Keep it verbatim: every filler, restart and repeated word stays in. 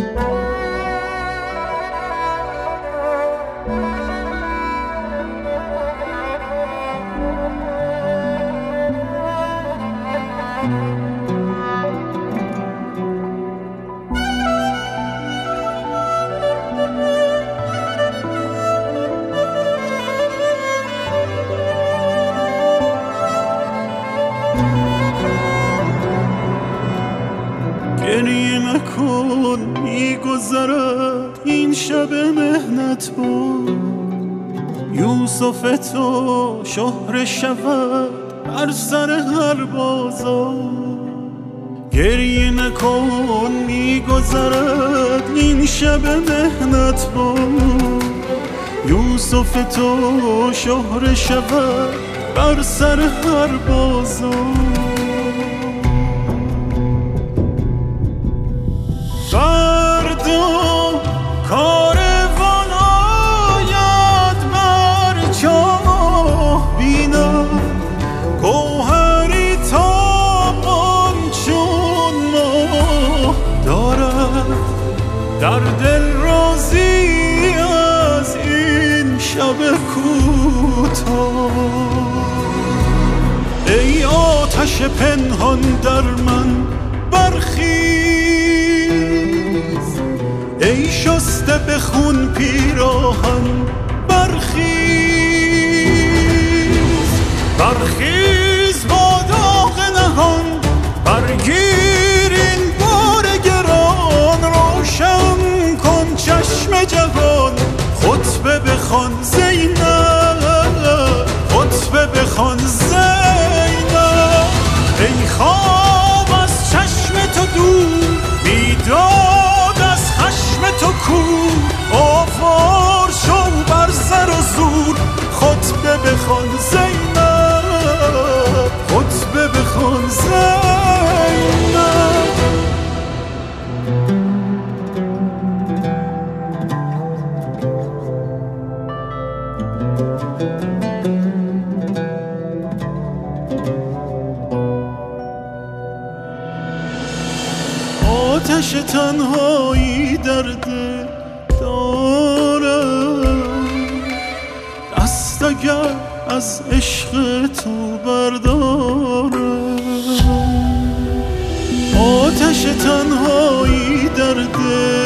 گریه نکن میگذرد این شب مهنت با یوسف تو شهره شود بر سر هر بازار. گریه نکن میگذرد این شب مهنت با یوسف تو شهره شود بر سر هر بازار. فردا کاروان آید بر چاه بینم گوهری تابان چون ماه دارد در دل راضی از این شب کوتاه. ای آتش پنهان در من برخیز، ای شسته به خون پیراهن برخیز. برخیز با داغ نهان برگیر این بار گران. روشن کن چشم جوان خطبه بخوان زینب، خطبه بخوان زینب. ای خواب از چشم تو دور، بیداد از خشم تو کور. آوار شو بر سر و زور خطبه بخوان زینب، خطبه بخوان زینب. آتش تنهایی در دل دارم، دست اگر از عشق تو بردارم. آتش تنهایی در دل